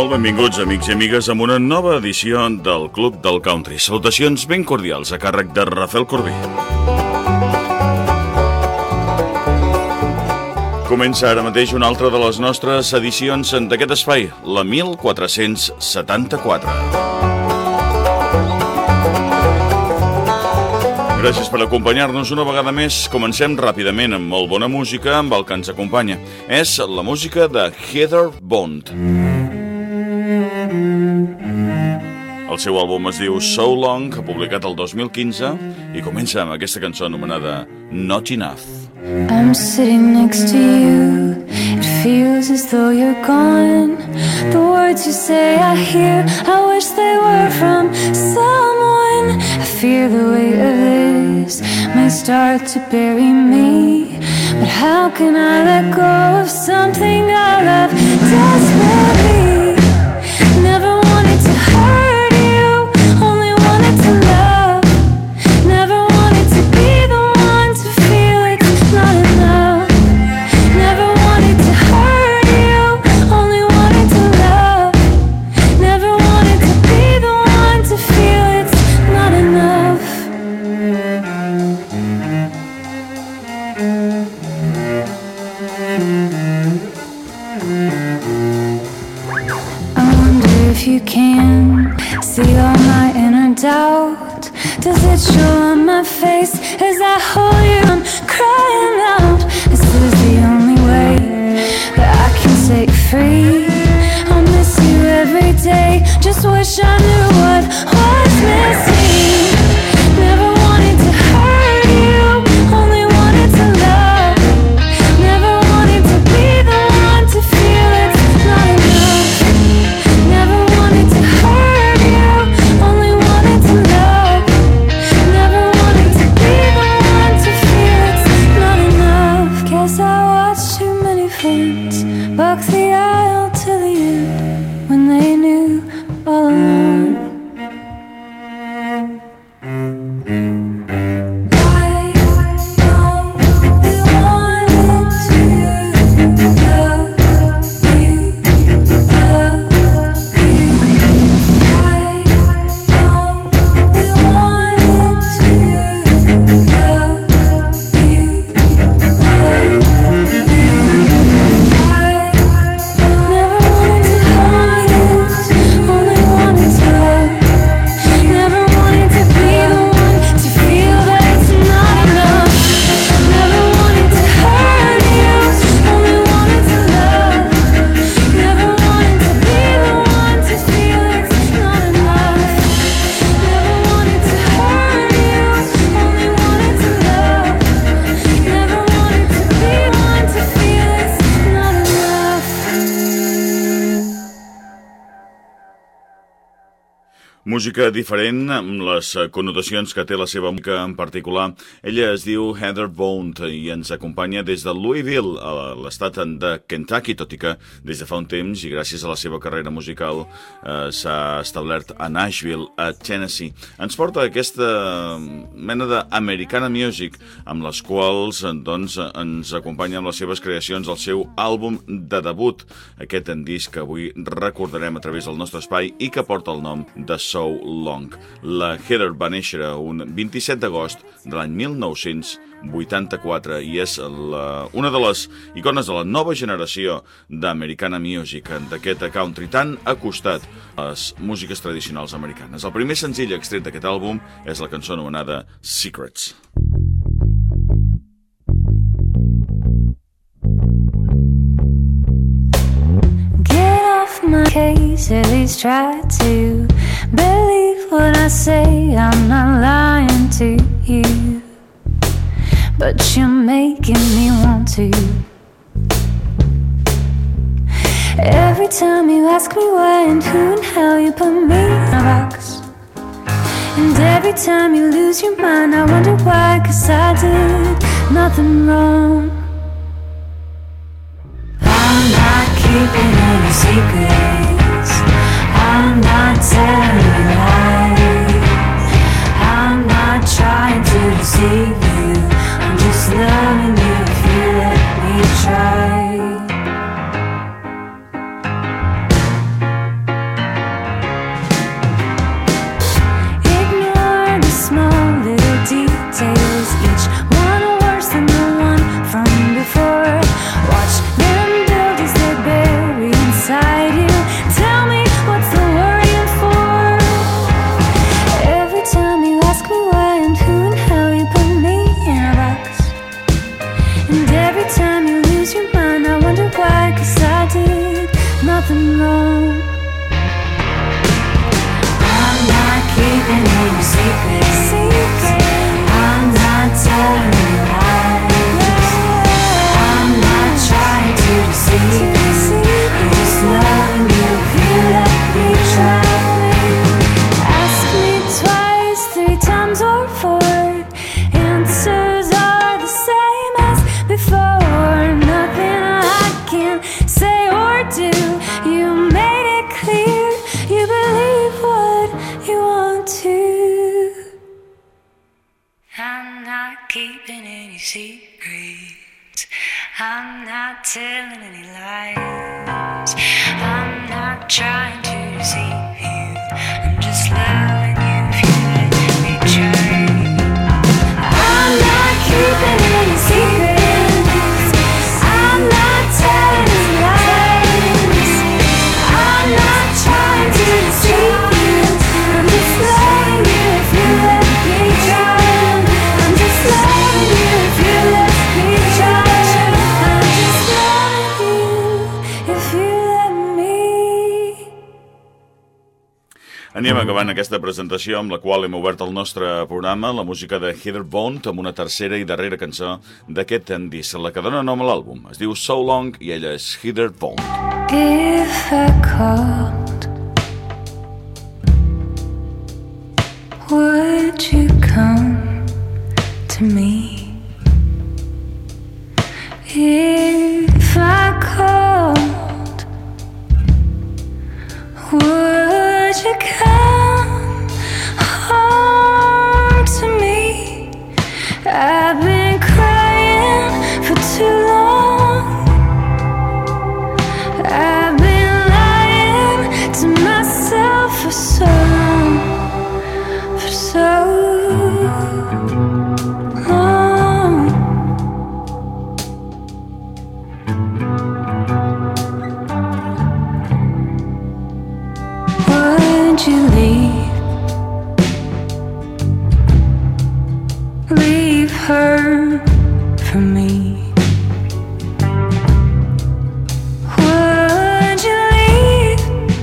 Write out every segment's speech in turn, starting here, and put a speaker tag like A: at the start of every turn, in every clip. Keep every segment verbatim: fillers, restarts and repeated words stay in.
A: Molt benvinguts, amics i amigues, amb una nova edició del Club del Country. Salutacions ben cordials a càrrec de Rafael Corbí. Comença ara mateix una altra de les nostres edicions d'aquest espai, la mil quatre-cents setanta-quatre. Gràcies per acompanyar-nos una vegada més. Comencem ràpidament amb molt bona música, amb el que ens acompanya. És la música de Heather Bond. El seu àlbum es diu So Long, publicat el dos mil quinze, i comença amb aquesta cançó anomenada Not Enough.
B: I'm sitting next to you. It feels as though you're gone. The words you say I hear, I wish they were from someone. I fear the weight of this may start to bury me, but how can I let go of something I love desperately? Never wanted to hurt you, only wanted to love. Never wanted to be the one to feel it's not enough. Never wanted to hurt you, only wanted to love. Never wanted to be the one to feel it's not enough. I wonder if you can see all my inner doubt. Does it show on my face as I hold you? I'm crying out. This is the only way that I can set you free. I'll miss you every day. Just wish I knew what was missing. Never wanted to hurt you, only wanted to love. Never wanted to be the one to feel it's not enough. Never wanted to hurt you, only wanted to love. Never wanted to be the one to feel it's not enough. Guess I watched too many friends walk the aisle to the end when they knew all along.
A: Música diferent, amb les connotacions que té la seva música en particular. Ella es diu Heather Bond i ens acompanya des de Louisville, a l'estat de Kentucky, tot i que des de fa un temps, i gràcies a la seva carrera musical, eh, s'ha establert a Nashville, a Tennessee. Ens porta aquesta mena d'Americana Music, amb les quals doncs, ens acompanya amb les seves creacions el seu àlbum de debut, aquest en disc que avui recordarem a través del nostre espai i que porta el nom de So Long. La Heather va néixer un vint-i-set d'agost de l'any mil nou-cents vuitanta-quatre i és la, una de les icones de la nova generació d'Americana Music, d'aquest country tan acostat a les músiques tradicionals americanes. El primer senzill extret d'aquest àlbum és la cançó anomenada Secrets.
B: My case, at least try to believe what I say. I'm not lying to you, but you're making me want to. Every time you ask me why and who and how, you put me in a box. And every time you lose your mind, I wonder why, 'cause I did nothing wrong. I'm not keeping any secrets. I'm not telling you lies. I'm not trying to deceive you. I'm just loving you if you let me try. Keeping any secrets, I'm not telling any lies, I'm not trying to deceive you, I'm just loving you if you let me try. I'm not keeping any secrets, I'm not telling any lies, I'm not trying to deceive you, I'm just loving you if you let me try.
A: Anem acabant aquesta presentació amb la qual hem obert el nostre programa, la música de Heather Bond, amb una tercera i darrera cançó d'aquest disc, la que dona nom a l'àlbum. Es diu So Long i ella és Heather Bond.
B: If I called, would you come to me? If I called, would you come home to me? I've been crying for too long, I've been lying to myself for so long, for so long. Would you leave, leave her for me? Would you leave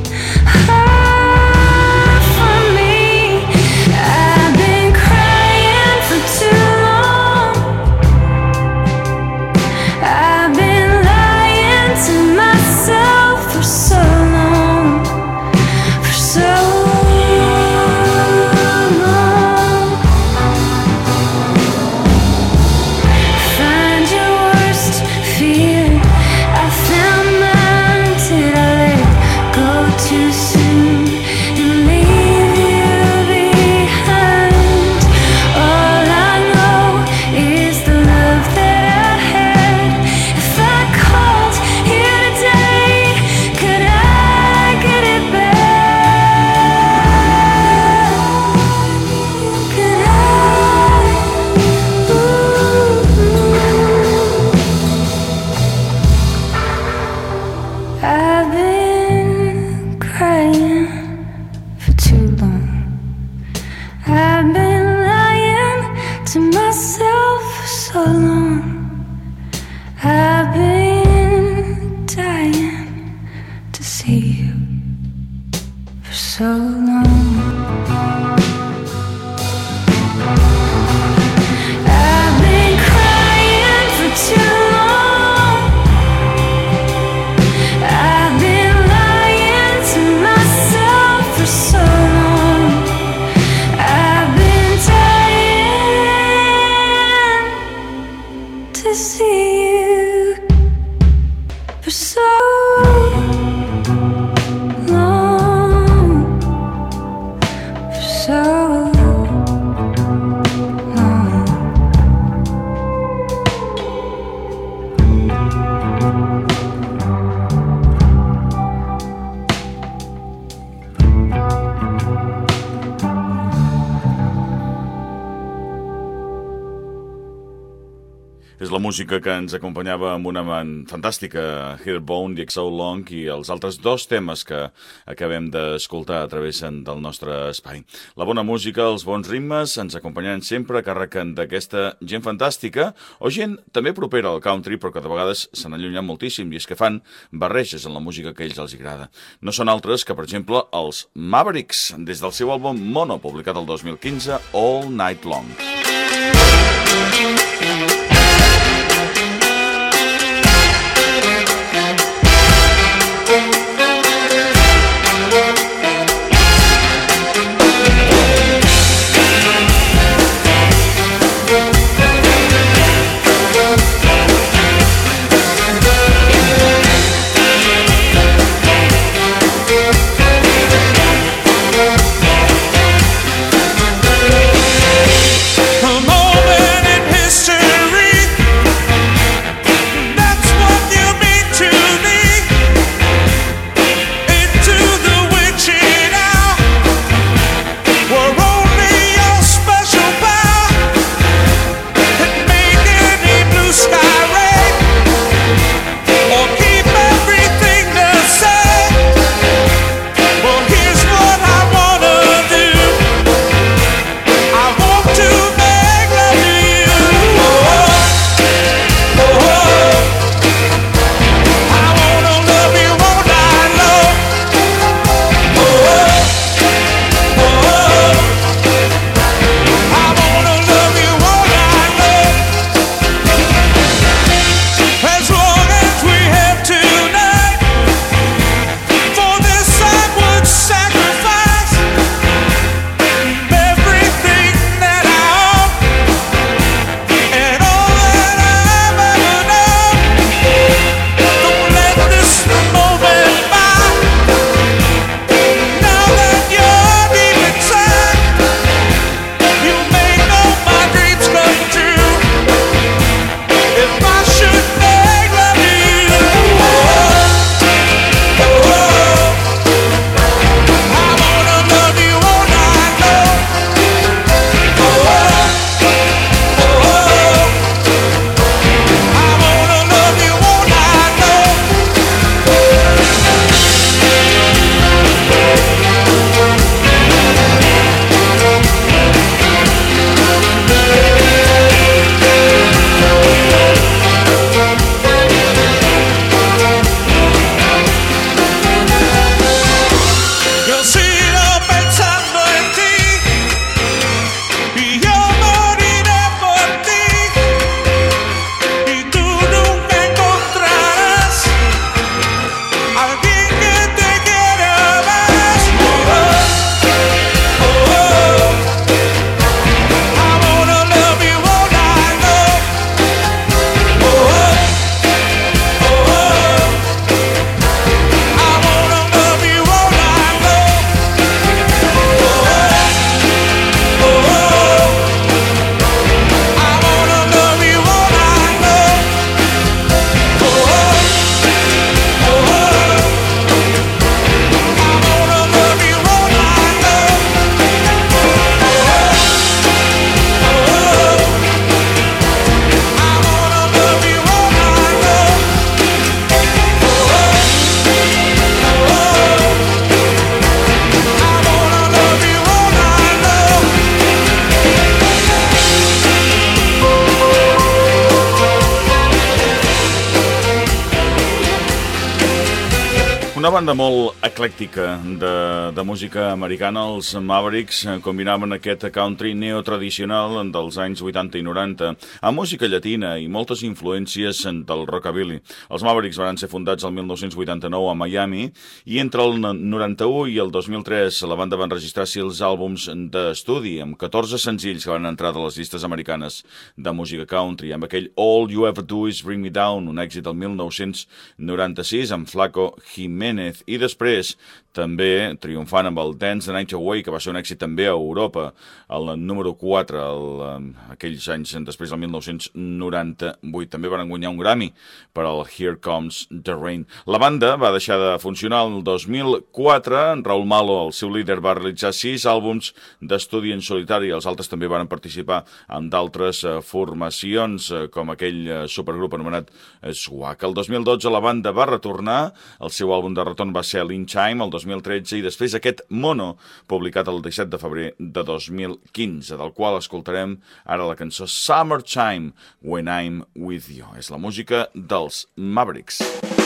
B: her for me? I've been crying for too long, I've been lying to myself for so long, for so long. Find your worst fear, I found mine. Did I let it go too soon and leave you behind? All I know is the love that I had. If I called you today, could I get it back? Could I? Ooh. I've been crying for too long, I've been lying to myself for so long, I've been dying to see you for so long. I've been crying for too long, I've been lying to myself for so long, I've been dying to see you for so long, for so
A: la música que ens acompanyava amb una man fantàstica Heatherbone, The So Long i els altres dos temes que acabem d'escoltar a través del nostre espai. La bona música, els bons ritmes ens acompanyaran sempre a càrrec d'aquesta gent fantàstica o gent també propera al country però que de vegades se n'han allunyat moltíssim i és que fan barreges en la música que a ells els agrada. No són altres que, per exemple, els Mavericks, des del seu àlbum Mono, publicat el dos mil quinze, All Night Long. Una banda molt eclèctica de, de música americana, els Mavericks combinaven aquest country neotradicional dels anys vuitanta i noranta amb música llatina i moltes influències del rockabilly. Els Mavericks van ser fundats el mil nou-cents vuitanta-nou a Miami i entre el noranta-u i el dos mil tres la banda van registrar sis àlbums d'estudi amb catorze senzills que van entrar de les llistes americanes de música country, amb aquell All You Ever Do Is Bring Me Down, un èxit del mil nou-cents noranta-sis amb Flaco Jiménez, i després també triomfant amb el Dance the Night Away, que va ser un èxit també a Europa, el número quatre, el, aquells anys després del mil nou-cents noranta-vuit. També van guanyar un Grammy per al Here Comes the Rain. La banda va deixar de funcionar el dos mil quatre. Raúl Malo, el seu líder, va realitzar sis àlbums d'estudi en solitari. Els altres també van participar en d'altres formacions, com aquell supergrup anomenat Swag. El dos mil dotze la banda va retornar, el seu àlbum de retorn va ser l'In Time, el dos mil tretze, i després aquest Mono, publicat el disset de febrer de dos mil quinze, del qual escoltarem ara la cançó Summertime, When I'm With You. És la música dels Mavericks.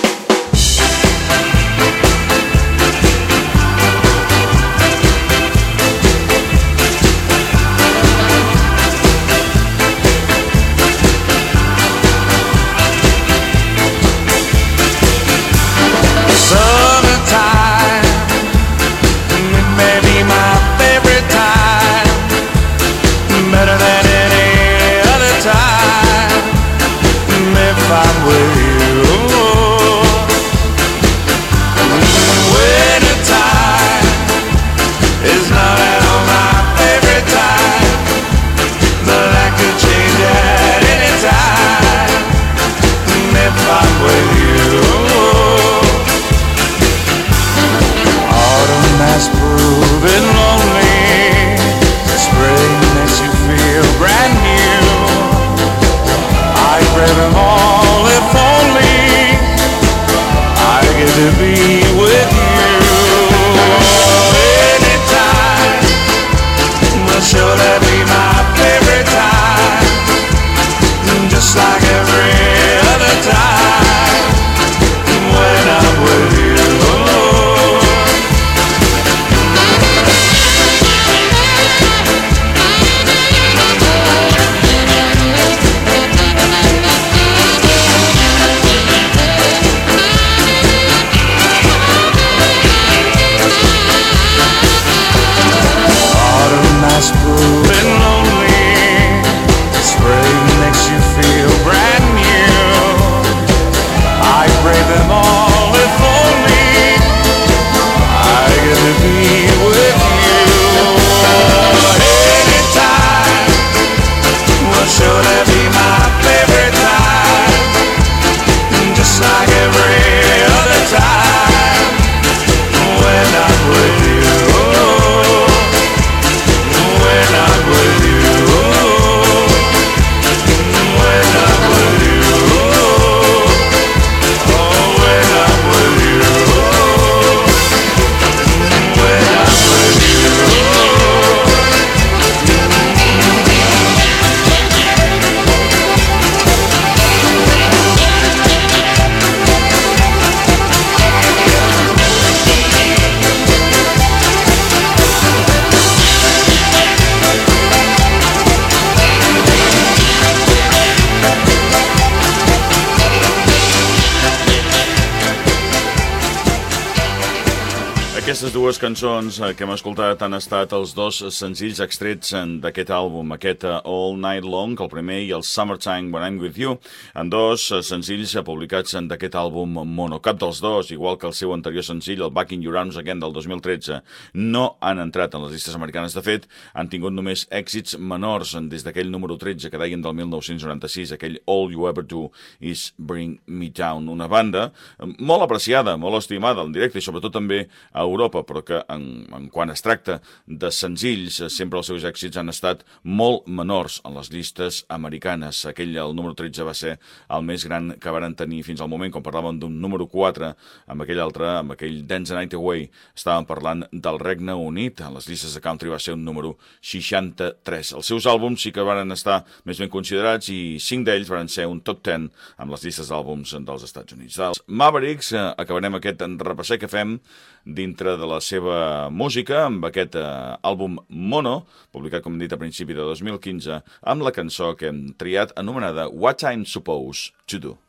A: Aquestes dues cançons que hem escoltat han estat els dos senzills extrets d'aquest àlbum, aquest All Night Long, el primer, i el Summertime When I'm With You, en dos senzills publicats d'aquest àlbum Mono. Cap dels dos, igual que el seu anterior senzill, el Back in Your Arms Again del dos mil tretze, no han entrat en les llistes americanes. De fet, han tingut només èxits menors des d'aquell número tretze que deien del mil nou-cents noranta-sis, aquell All You Ever Do Is Bring Me Down. Una banda molt apreciada, molt estimada en directe i sobretot també a Europa, però que en, en quan es tracta de senzills, sempre els seus èxits han estat molt menors en les llistes americanes. Aquell, el número tretze, va ser el més gran que varen tenir fins al moment. Quan parlàvem d'un número quatre, amb aquell altre, amb aquell Dance the Night Away, estàvem parlant del Regne Unit. En les llistes de country va ser un número seixanta-tres. Els seus àlbums sí que varen estar més ben considerats i cinc d'ells varen ser un top deu amb les llistes d'àlbums dels Estats Units. Dels Mavericks eh, acabarem aquest repasser que fem dintre de la seva música amb aquest eh, àlbum Mono, publicat, com hem dit, a principi de dos mil quinze, amb la cançó que hem triat anomenada What I'm Supposed to Do.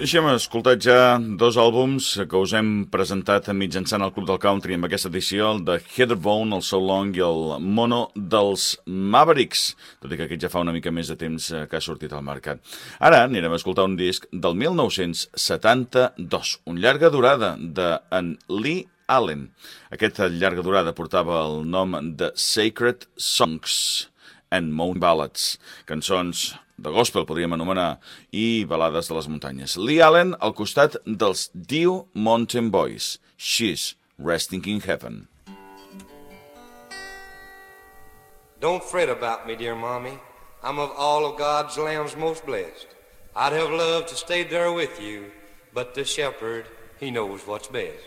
A: Així hem escoltat ja dos àlbums que us hem presentat mitjançant el Club del Country amb aquesta edició, el de Heather Bone, el So Long i el Mono dels Mavericks, tot i que aquest ja fa una mica més de temps que ha sortit al mercat. Ara anirem a escoltar un disc del mil nou-cents setanta-dos, un llarga durada d'en Lee Allen. Aquesta llarga durada portava el nom de Sacred Songs and Mountain Ballads, cançons de gospel, podríem anomenar, i balades de les muntanyes. Lee Allen al costat dels Dew Mountain Boys, She's Resting in Heaven.
C: Don't fret about me, dear mommy. I'm of all of God's lambs most blessed. I'd have loved to stay there with you, but the shepherd, he knows what's best.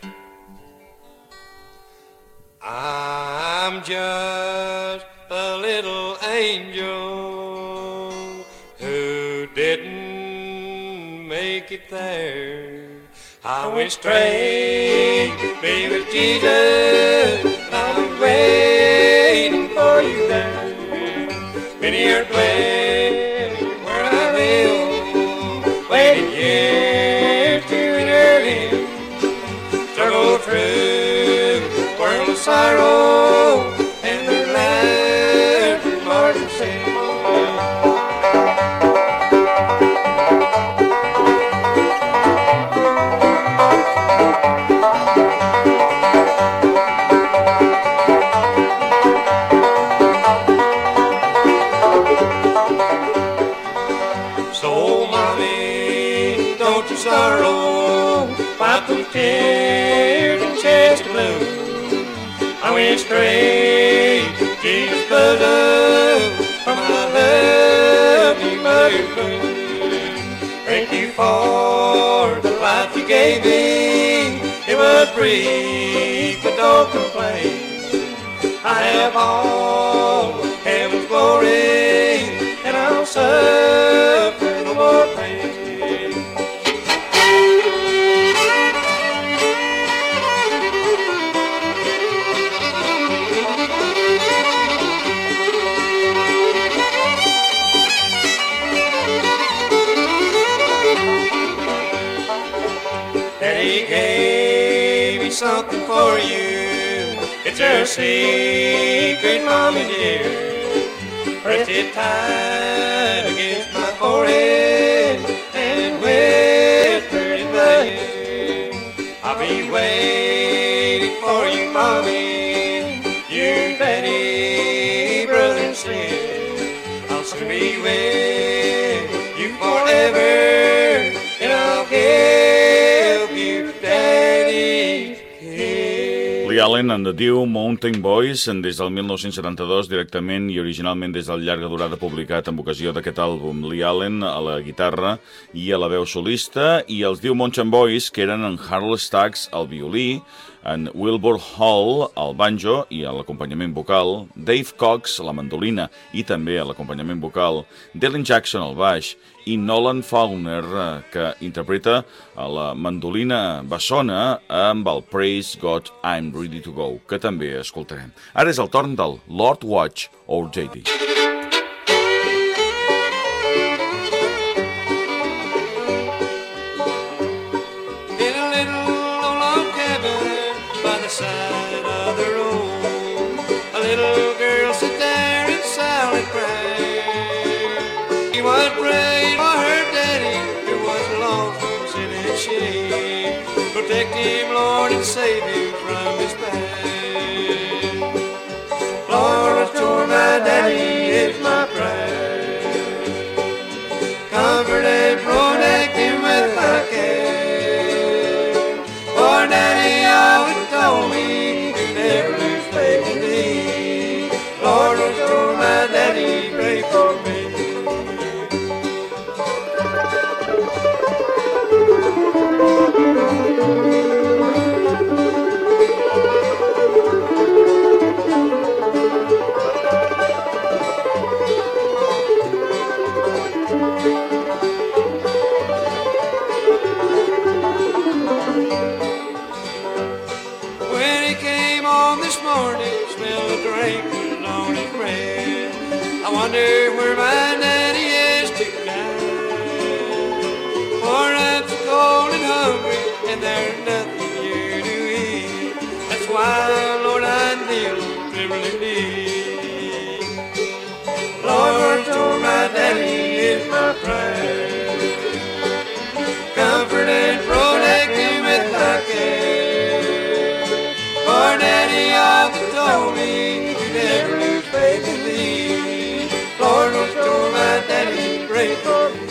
C: I'm just a little angel who didn't make it there. I went straight to be with Jesus. I was waiting for you there. Been here dwelling where I live, waiting years to enter in. Struggle through the world of sorrow and the land from martyr sin. Sorrow, wipe those tears and chest of blue. I went straight to Jesus' bosom for my lovely mother's blue. Thank you for the life you gave me. It was brief, but don't complain. I have all of heaven's glory, and I'll suffer no more pain. Something for you. It's a secret, mommy dear. Press it tight against my forehead and whisper in my ear. I'll be waiting for you, mommy. You, daddy, brother and sister. I'll soon be with you forever, and I'll give you daddy.
A: Lee Allen and the Dew Mountain Boys des del mil nou-cents setanta-dos, directament i originalment des del llarga durada publicat amb ocasió d'aquest àlbum. Lee Allen a la guitarra i a la veu solista, i els Dew Mountain Boys, que eren en Harold Staggs al violí, en Wilbur Hall al banjo i a l'acompanyament vocal, Dave Cox a la mandolina i també a l'acompanyament vocal, Dylan Jackson al baix i Nolan Fauner, que interpreta a la mandolina bessona amb el Praise God I'm Ready to Go, que també escoltarem. Ara és el torn del Lord Watch or J D.
C: Side of the road, a little girl sat there and silent cried. She was praying for her daddy, who was lost from sin and shame. Protect him, Lord, and save him from his pain. Lord, restore my daddy is my prayer. Comfort and protect him with my care. For daddy always told me to never lose faith in thee. Lord, restore my daddy, pray for me. Where my daddy is tonight. For I'm so and there's nothing here to eat. That's why, Lord, I kneel trembling knee. Lord, restore my daddy is my prayer. Comfort and protect him with thy care. For daddy often told me to never lose faith in thee. Lord, restore my daddy, pray for me.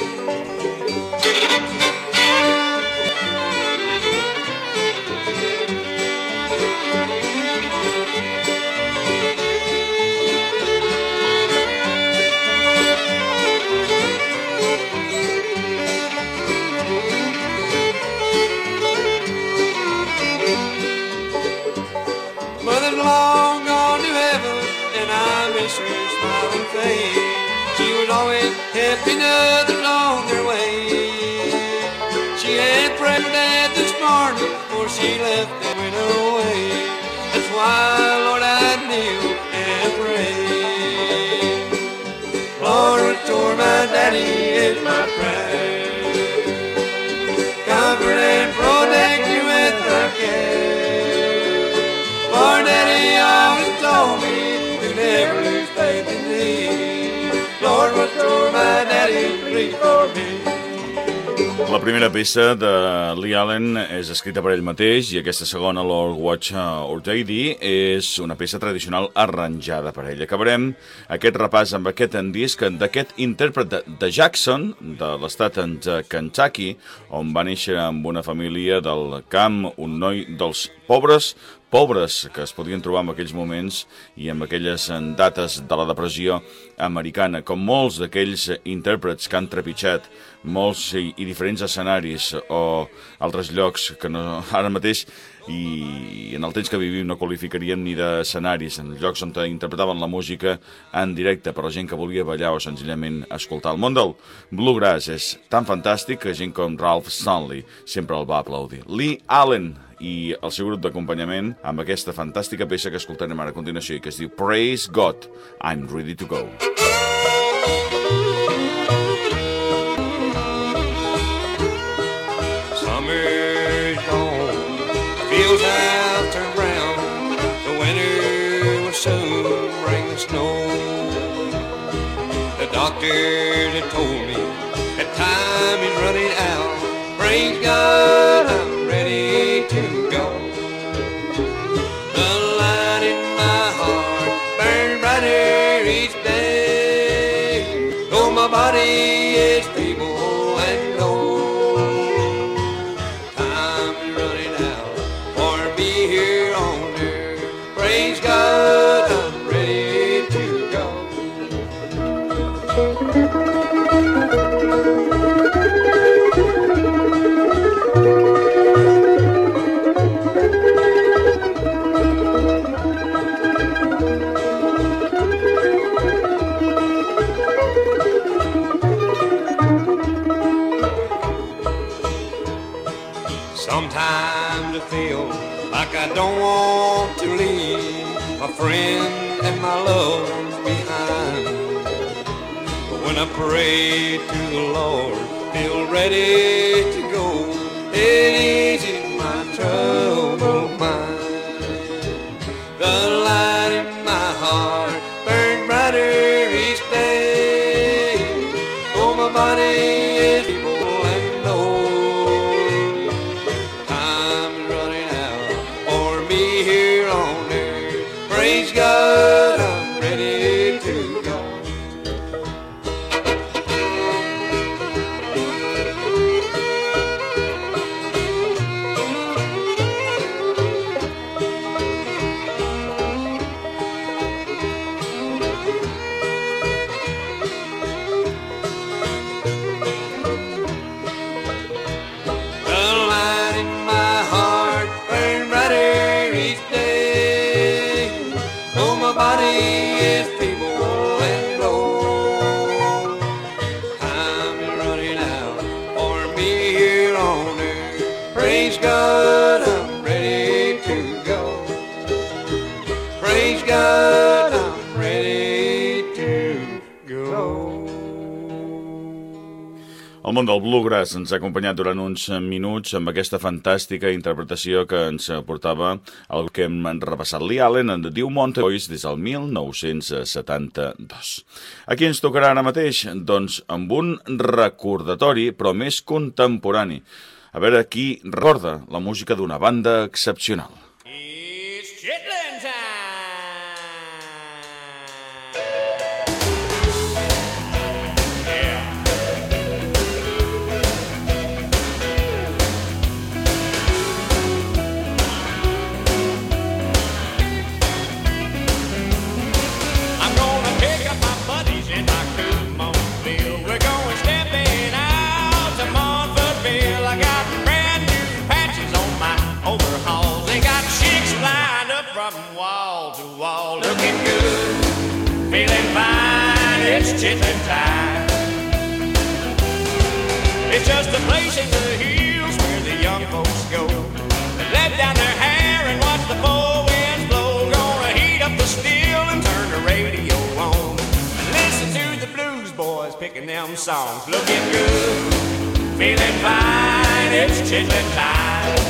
C: Mother's long gone to heaven, and I miss her smiling face. She was always helping others on their way. She had prayed for Dad this morning before she left and went away. That's why, Lord, I kneel and pray. Lord, restore my daddy is my prayer. Comfort and protect you with thy care. For daddy always told me to never lose faith in thee. Lord, restore my daddy, please for me.
A: La primera peça de Lee Allen és escrita per ell mateix i aquesta segona, Lord Watch Our Lady, és una peça tradicional arranjada per ell. Acabarem aquest repàs amb aquest disc d'aquest intèrpret de Jackson, de l'estat de Kentucky, on va néixer amb una família del camp, un noi dels pobres, pobres que es podien trobar en aquells moments i en aquelles dates de la depressió americana, com molts d'aquells intèrprets que han trepitjat molts i, i diferents escenaris o altres llocs que no, ara mateix i en el temps que vivim no qualificaríem ni d'escenaris, en llocs on interpretaven la música en directe per la gent que volia ballar o senzillament escoltar. El món del bluegrass és tan fantàstic que gent com Ralph Stanley sempre el va aplaudir. Lee Allen i el seu grup d'acompanyament amb aquesta fantàstica peça que escoltarem ara a continuació i que es diu Praise God, I'm Ready to Go.
C: Summer's gone, fields have turned brown, the winter will soon bring the snow. The doctor had told me that time is running out. Praise God, I'm ready to go. The light in my heart burns brighter each day, though my body is feeble and old. Time is running out for me here on earth. Praise God, I'm ready to go. Sometimes I feel like I don't want to leave my friend and my loved ones behind. But when I pray to the Lord, feel ready to go, it eases my troubled mind. The light in my heart burns brighter each day, though my body is feeble and old. Time is running out for me here on earth. Praise God, I'm ready to go. Praise God, I'm ready to go. Praise God, I'm ready to go.
A: El món del bluegrass ens ha acompanyat durant uns minuts amb aquesta fantàstica interpretació que ens portava el que hem repassat Lee Allen en The Dew Mountain Boys des del mil nou-cents setanta-dos. Aquí ens tocarà ara mateix, doncs, amb un recordatori, però més contemporani. A veure qui recorda la música d'una banda excepcional.
C: It's Chitlin time! Chitlin time. It's just a place in the hills where the young folks go. They let down their hair and watch the four winds blow. Gonna heat up the steel and turn the radio on. Listen to the blues boys picking them songs. Looking good, feeling fine. It's Chitlin time.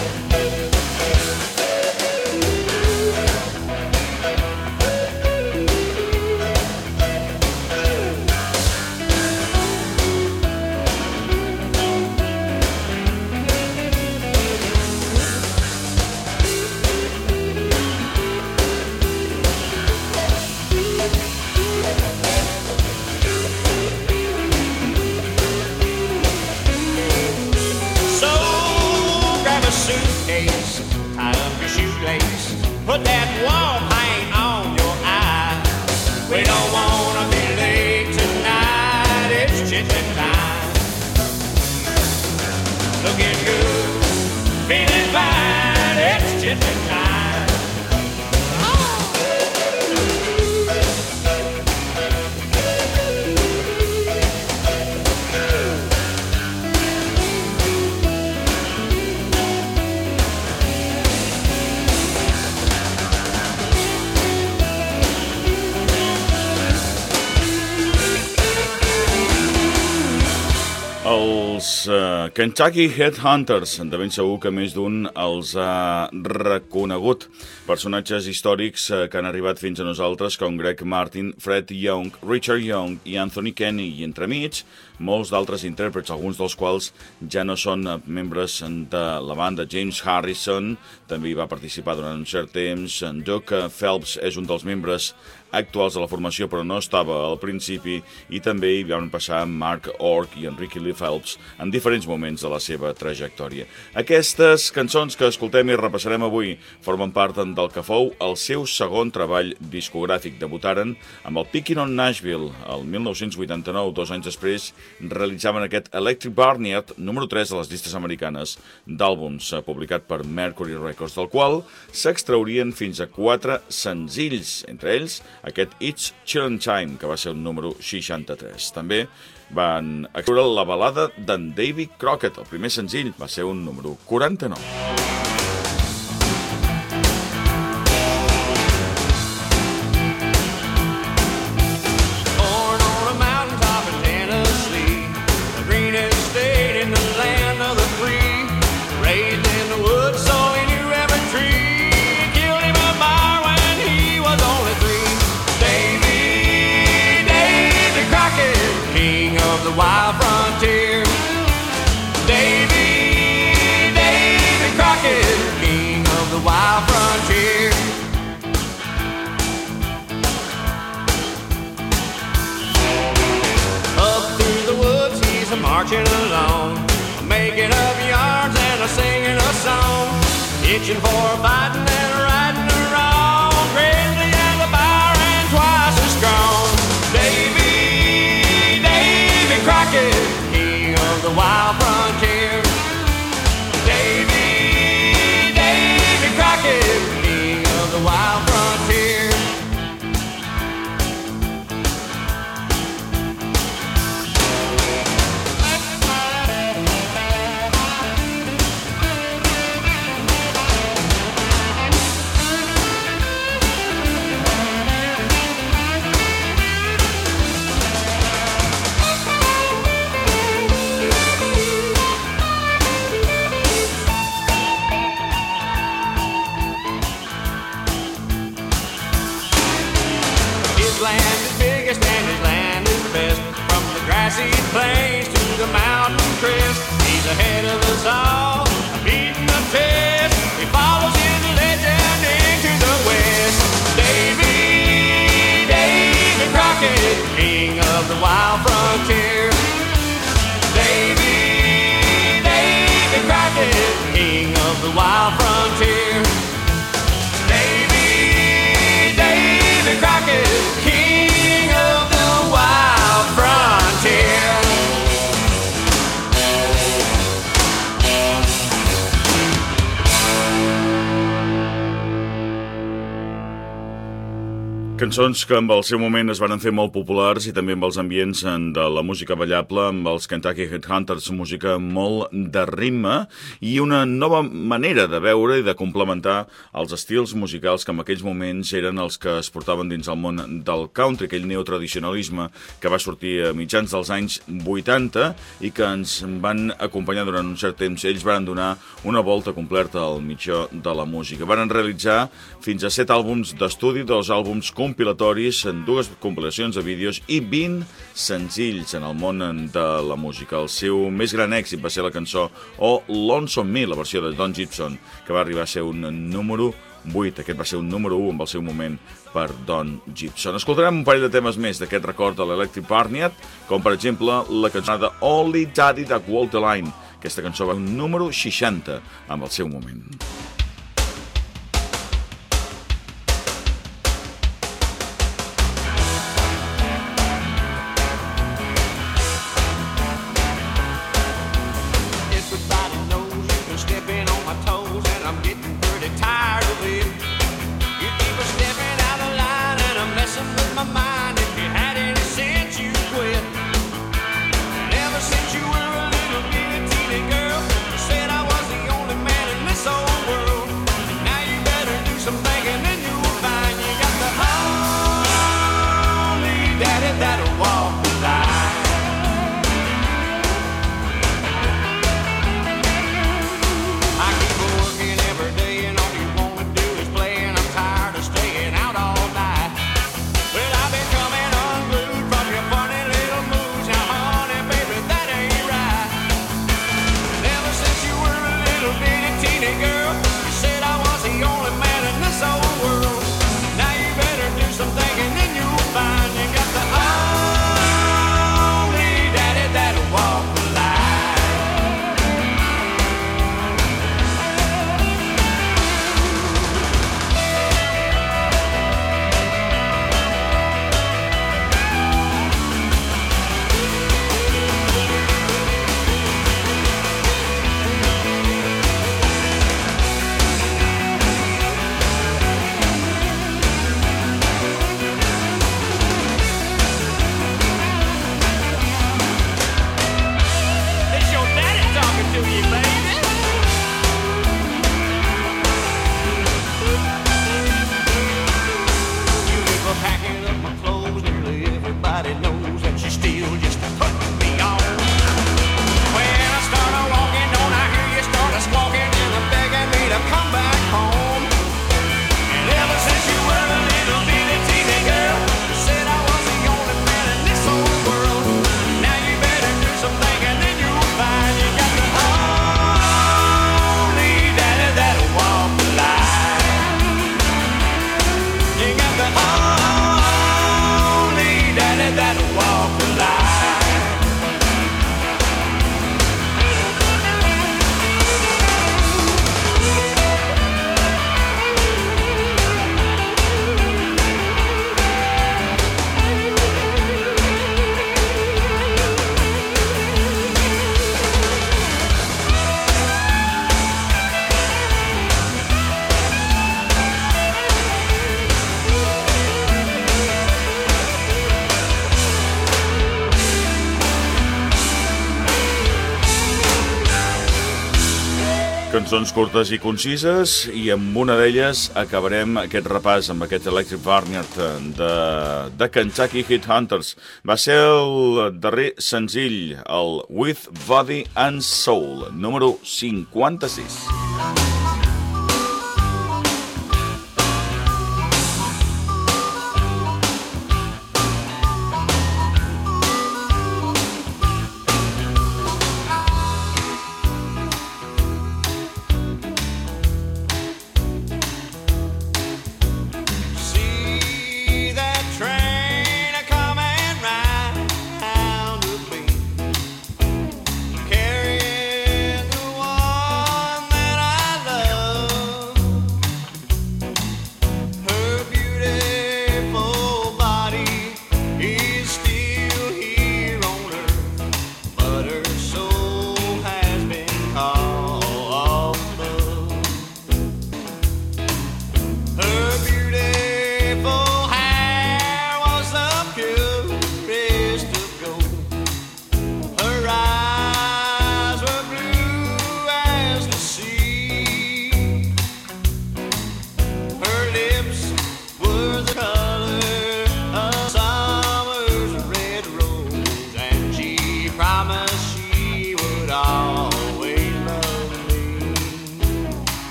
C: Put that wall paint on your eye. We don't wanna be late tonight. It's Chitlin time. Looking good, feeling fine. It's Chitlin time.
A: Els uh, Kentucky Headhunters, de ben segur que més d'un els ha reconegut. Personatges històrics uh, que han arribat fins a nosaltres, com Greg Martin, Fred Young, Richard Young i Anthony Kenny, i entremig molts d'altres intèrprets, alguns dels quals ja no són uh, membres de la banda. James Harrison també hi va participar durant un cert temps. En Doug Phelps és un dels membres actuals de la formació, però no estava al principi, i també hi van passar Mark Ork i Enrique Lee Phelps en diferents moments de la seva trajectòria. Aquestes cançons que escoltem i repassarem avui formen part del que fou el seu segon treball discogràfic. Debutaren amb el Picking on Nashville el mil nou-cents vuitanta-nou, dos anys després realitzaven aquest Electric Barnyard, número tres a les llistes americanes d'àlbums, publicat per Mercury Records, del qual s'extraurien fins a quatre senzills, entre ells aquest It's Chitlin Time, que va ser un número seixanta-tres. També van extreure la balada d'en Davy Crockett. El primer senzill va ser un número quaranta-nou.
C: Wild frontier, Davy, Davy Crockett, king of the wild frontier. Up through the woods he's a marching along, a making up yarns and a singing a song, itching for a fighting and a righting a wrong, grizzly as a bear and twice as strong. Davy Crockett, king of the wild frontier. Davy, Davy Crockett, king of the wild frontier. plains to the mountain crest. He's ahead of us all, beating the test. He follows his legend into the west. Davy, Davy Crockett, king of the wild frontier. Davy, Davy Crockett, king of the wild frontier. Davy, Davy Crockett, king of the wild frontier.
A: Cançons que amb el seu moment es van fer molt populars i també amb els ambients de la música ballable, amb els Kentucky Headhunters, música molt de ritme i una nova manera de veure i de complementar els estils musicals que en aquells moments eren els que es portaven dins el món del country, aquell neotradicionalisme que va sortir a mitjans dels anys vuitanta i que ens van acompanyar durant un cert temps. Ells van donar una volta completa al mitjà de la música. Van realitzar fins a set àlbums d'estudi, dos àlbums compilatoris, en dues compilacions de vídeos i vint senzills en el món de la música. El seu més gran èxit va ser la cançó Oh Lonesome Me, la versió de Don Gibson, que va arribar a ser un número vuit. Aquest va ser un número u en el seu moment per Don Gibson. Escoltarem un parell de temes més d'aquest record de l'Electric Barnyard, com per exemple la cançó de Only Daddy That Walked the Line. Aquesta cançó va un número seixanta en el seu moment. Cançons curtes i concises, i amb una d'elles acabarem aquest repàs amb aquest Electric Barnyard de, de Kentucky Headhunters. Va ser el darrer senzill, el With Body and Soul, número cinquanta-sis.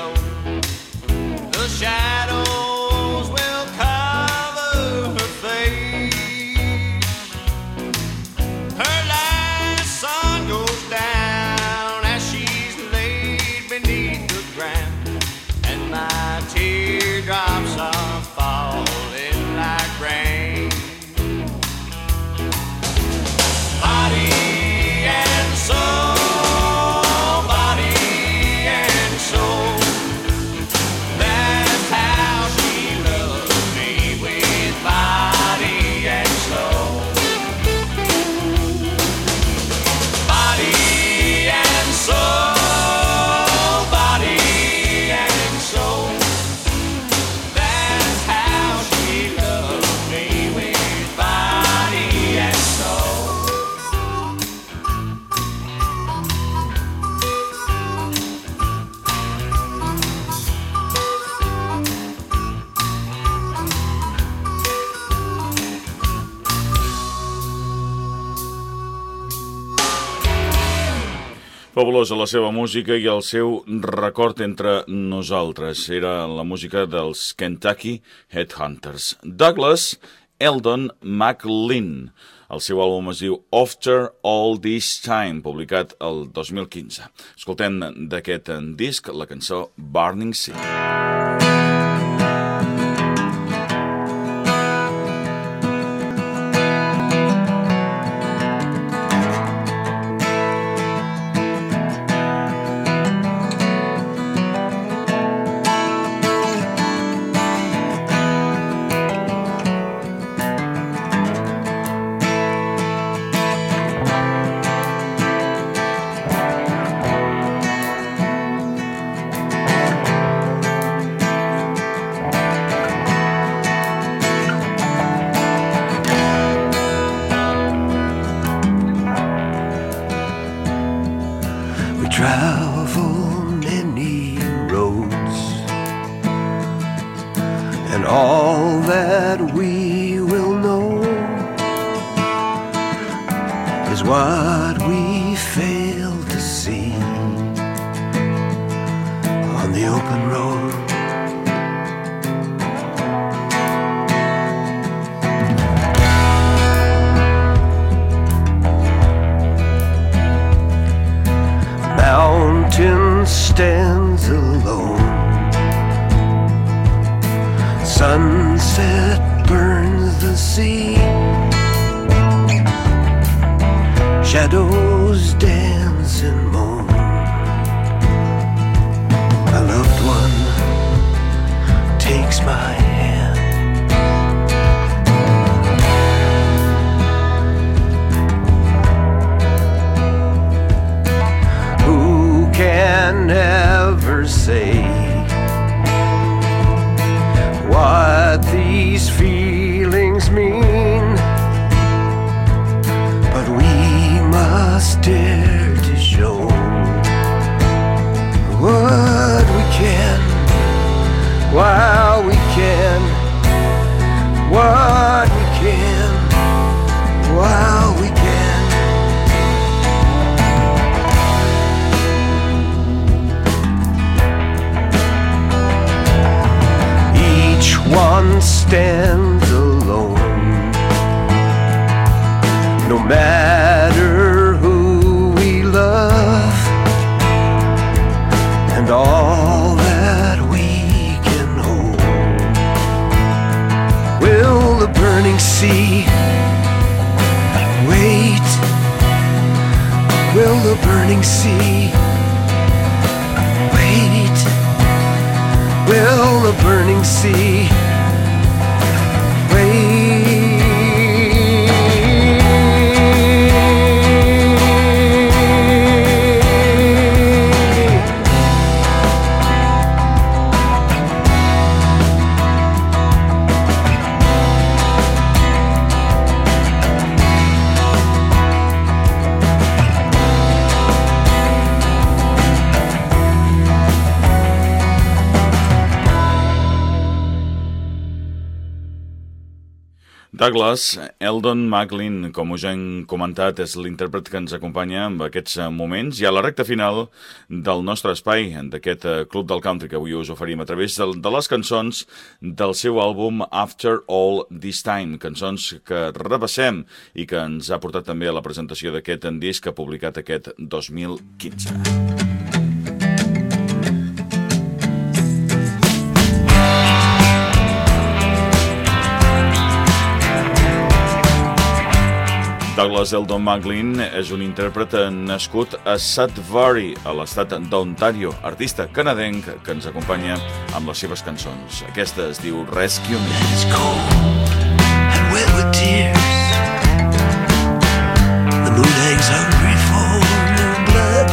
C: snow. The shadows will cover her face. Her last sun goes down as she's laid beneath the ground, and my teardrops are falling like rain. Body and soul.
A: Fabulosa la seva música i el seu record entre nosaltres. Era la música dels Kentucky Headhunters. Douglas Eldon McLean. El seu àlbum es diu After All This Time, publicat el dos mil quinze. Escoltem d'aquest disc la cançó Burning Sea.
D: Travel many roads, and all that we will know is what we fail to see on the open road. Mountain stands alone, sunset burns the sea, shadows dance and moan. A loved one takes my hand, can never say what these feelings mean, but we must dare to show what we can while we can, what we can while we can. One stands alone, no matter who we love, and all that we can hold. Will the burning sea wait? Will the burning sea wait? Will the burning sea wait?
A: Douglas Eldon McLean, com us hem comentat, és l'intèrpret que ens acompanya en aquests moments i a la recta final del nostre espai, d'aquest Club del Country que avui us oferim a través de, de les cançons del seu àlbum After All This Time, cançons que repassem i que ens ha portat també a la presentació d'aquest disc que ha publicat aquest dos mil quinze. Douglas Eldon McLean és un intèrpret nascut a Sudbury, a l'estat d'Ontario, artista canadenc que ens acompanya amb les seves cançons. Aquesta es diu Rescue Me.
D: It's cold and wet with tears. The moon hangs hungry for new blood.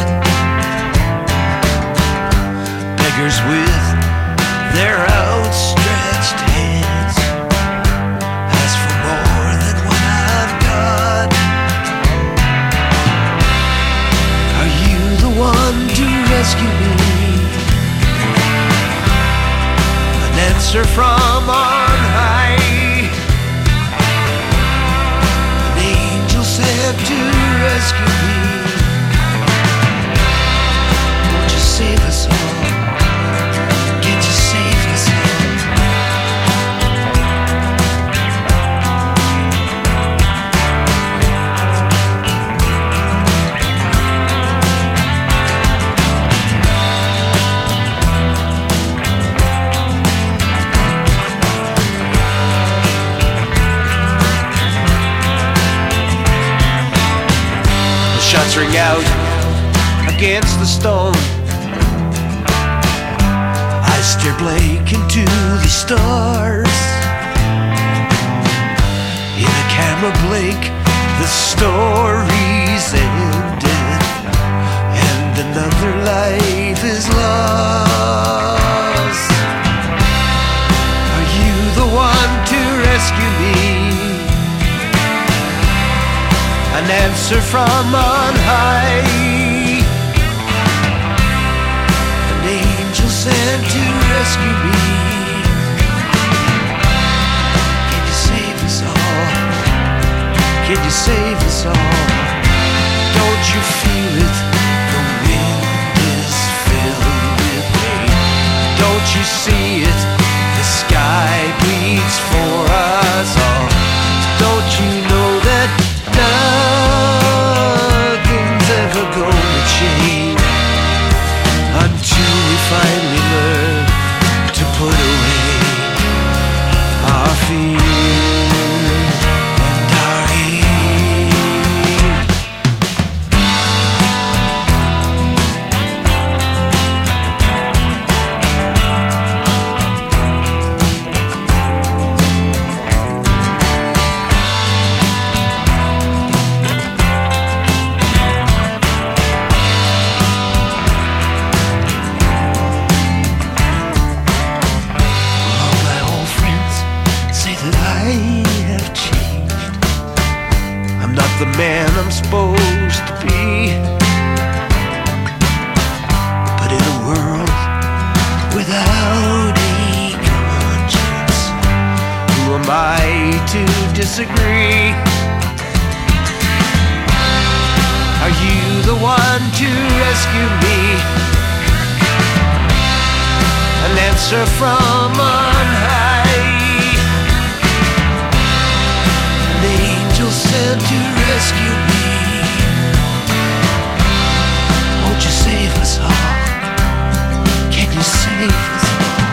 D: Beggars with their outstretched hands ask for more than what I've got. Are you the one to rescue me? An answer from on high. An angel sent to rescue me. Won't you save us all? Can't you save us all? Shots ring out against the stone. I stare blank into the stars. In a camera blink, the story's ended, and another life is lost. Are you the one to rescue me? An answer from on high. An angel sent to rescue me. Can you save us all? Can you save us all? Don't you feel it? The wind is filled with rain. Don't you see it? The sky bleeds for us all. Don't you know that nothing's ever gonna change until we finally learn to put away our fear and our hate. The man I'm supposed to be, but in a world without a conscience, who am I to disagree? Are you the one to rescue me? An answer from on high. An angel sent to rescue me. Won't you save us all? Can you save us all?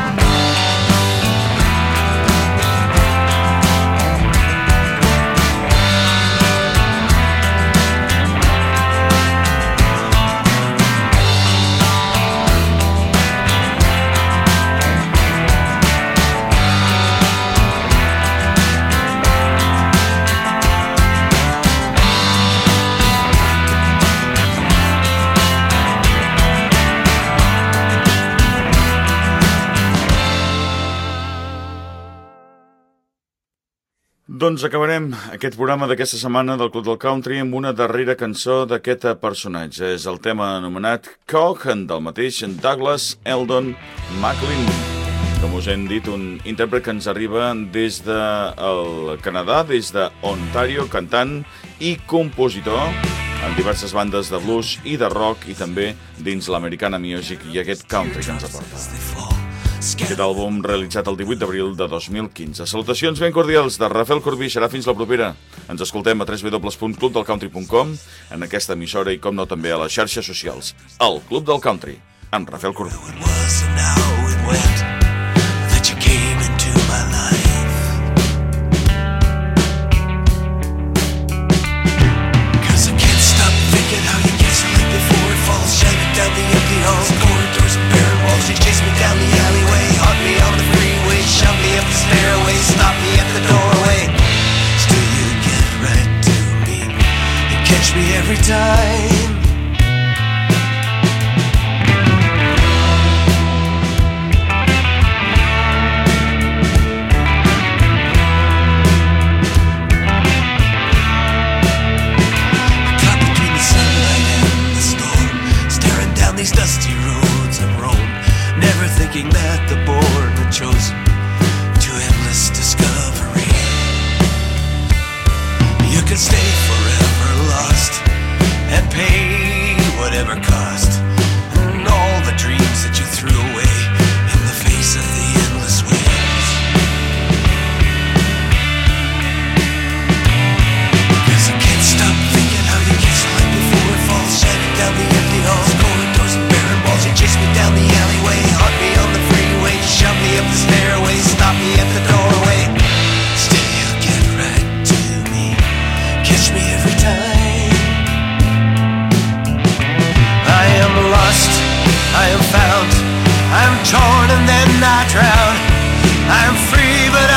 A: Doncs acabarem aquest programa d'aquesta setmana del Club del Country amb una darrera cançó d'aquest personatge. És el tema anomenat Cock, del mateix Douglas Eldon McLean. Com us hem dit, un intèrpret que ens arriba des del Canadà, des d'Ontario, cantant i compositor en diverses bandes de blues i de rock i també dins l'Americana Music i aquest country que ens aporta. Aquest àlbum realitzat el divuit d'abril de dos mil quinze. Salutacions ben cordials de Rafael Corbí. Serà fins la propera. Ens escoltem a w w w punt club del country punt com, en aquesta emissora i, com no, també a les xarxes socials. El Club del Country, amb Rafael Corbí.
D: Down the empty halls, corridors and barren walls. She chased me down the alleyway, haunt me on the freeway, shoved me up the stairway, stopped me at the doorway. Still you get right to me and catch me every time. These dusty roads I've roamed, never thinking that the born were chosen to endless discovery. You could stay forever lost and pay whatever cost, and all the dreams that you threw away in the face of the endless waves. 'Cause I can't stop thinking how you kiss the light before it falls, shining down the empty halls, corridors and barren walls. You chased me down the alleyway, haunt me on the freeway, shoved me up the stairway, stopped me at the doorway. Still you get right to me, catch me every time. I am lost, I am found, I'm torn and then I drown. I'm free but